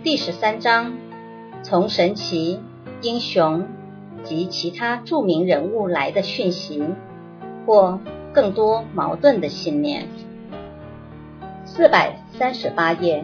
第13章，从神奇、英雄及其他著名人物来的讯息，或更多矛盾的信念。438页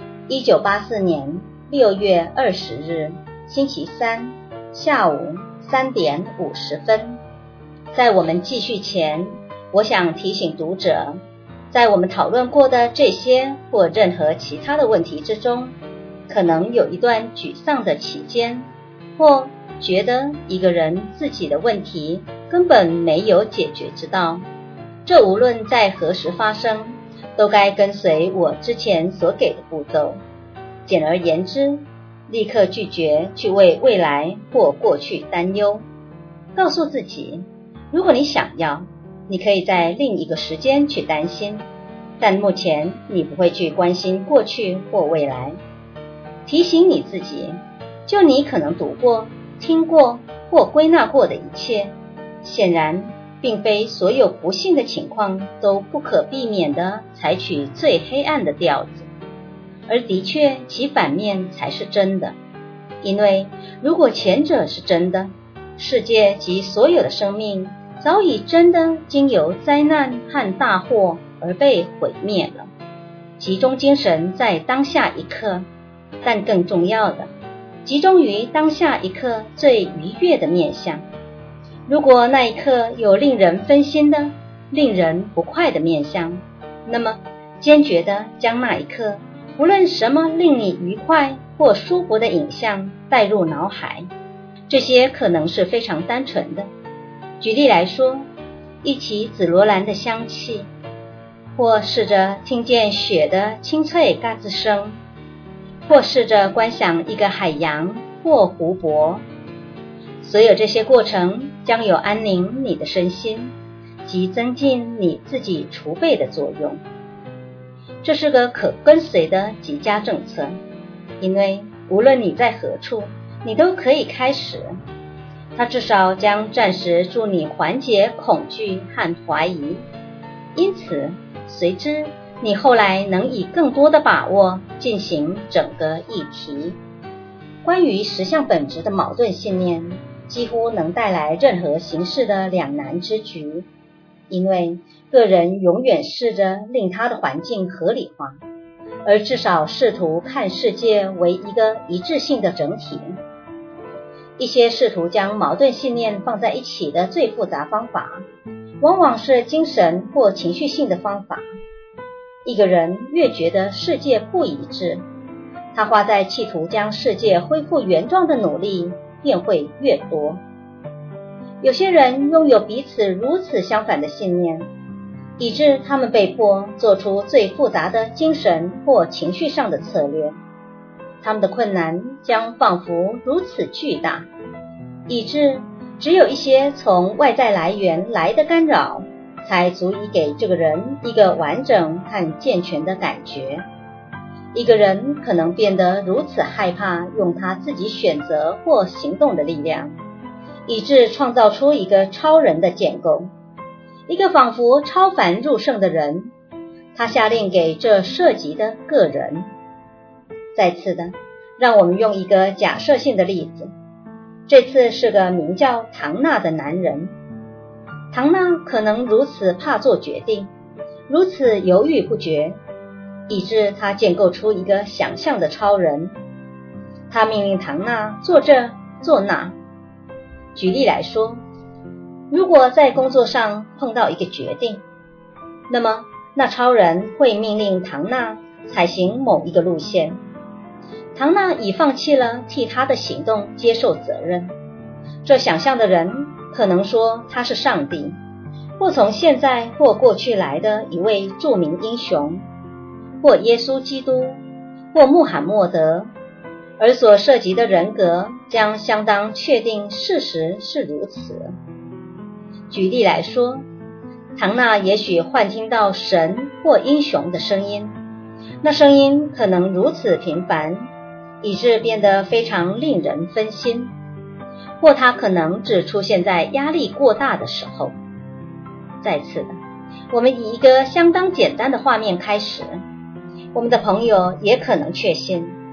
，1984年6月20日，星期三，下午3点50分。在我们继续前，我想提醒读者，在我们讨论过的这些或任何其他的问题之中，可能有一段沮丧的期间，或觉得一个人自己的问题根本没有解决之道。这无论在何时发生，都该跟随我之前所给的步骤。简而言之，立刻拒绝去为未来或过去担忧。告诉自己，如果你想要，你可以在另一个时间去担心，但目前你不会去关心过去或未来。提醒你自己，就你可能读过、听过或归纳过的一切，显然并非所有不幸的情况都不可避免地采取最黑暗的调子，而的确其反面才是真的。因为如果前者是真的，世界及所有的生命早已真的经由灾难和大祸而被毁灭了。集中精神在当下一刻，但更重要的，集中于当下一刻最愉悦的面向。如果那一刻有令人分心的、令人不快的面向，那么坚决地将那一刻无论什么令你愉快或舒服的影像带入脑海。这些可能是非常单纯的。举例来说，一起紫罗兰的香气，或试着听见雪的清脆嘎吱声，或试着观想一个海洋或湖泊。所有这些过程将有安宁你的身心及增进你自己储备的作用。这是个可跟随的极佳政策，因为无论你在何处，你都可以开始。它至少将暂时助你缓解恐惧和怀疑，因此随之你后来能以更多的把握进行整个议题。关于实相本质的矛盾信念几乎能带来任何形式的两难之局，因为个人永远试着令他的环境合理化，而至少试图看世界为一个一致性的整体。一些试图将矛盾信念放在一起的最复杂方法，往往是精神或情绪性的方法。一个人越觉得世界不一致，他花在企图将世界恢复原状的努力便会越多。有些人拥有彼此如此相反的信念，以致他们被迫做出最复杂的精神或情绪上的策略。他们的困难将仿佛如此巨大，以致只有一些从外在来源来的干扰，才足以给这个人一个完整和健全的感觉。一个人可能变得如此害怕用他自己选择或行动的力量，以致创造出一个超人的建构，一个仿佛超凡入圣的人。他下令给这涉及的个人。再次的，让我们用一个假设性的例子。这次是个名叫唐纳的男人。唐纳可能如此怕做决定，如此犹豫不决，以致他建构出一个想象的超人。他命令唐纳做这做那。举例来说，如果在工作上碰到一个决定，那么那超人会命令唐纳采行某一个路线。唐纳已放弃了替他的行动接受责任。这想象的人可能说他是上帝，或从现在或过去来的一位著名英雄，或耶稣基督，或穆罕默德，而所涉及的人格将相当确定事实是如此。举例来说，唐纳也许幻听到神或英雄的声音，那声音可能如此频繁，以致变得非常令人分心，或它可能只出现在压力过大的时候。再次的，我们以一个相当简单的画面开始。我们的朋友也可能确信，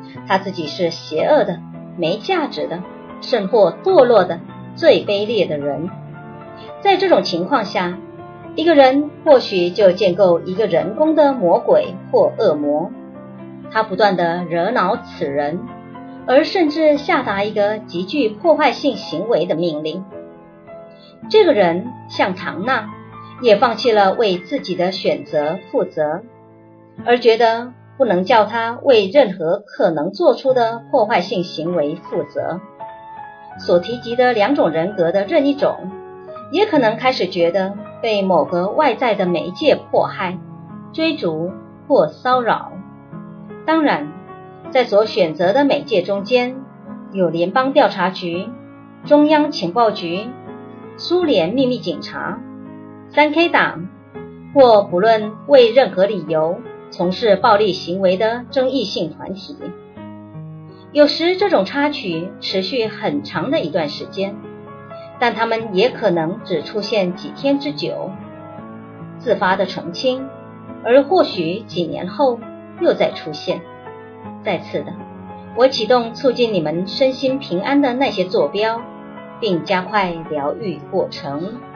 他自己是邪恶的、没价值的，甚或堕落的、最卑劣的人。在这种情况下，一个人或许就建构一个人工的魔鬼或恶魔，他不断地惹恼此人，而甚至下达一个极具破坏性行为的命令。这个人像唐娜，也放弃了为自己的选择负责，而觉得不能叫他为任何可能做出的破坏性行为负责。所提及的两种人格的任一种，也可能开始觉得被某个外在的媒介迫害、追逐或骚扰。当然，在所选择的媒介中间，有联邦调查局、中央情报局、苏联秘密警察、3K 党，或不论为任何理由从事暴力行为的争议性团体。有时这种插曲持续很长的一段时间，但它们也可能只出现几天之久，自发的澄清，而或许几年后又再出现。再次的，我启动促进你们身心平安的那些坐标，并加快疗愈过程。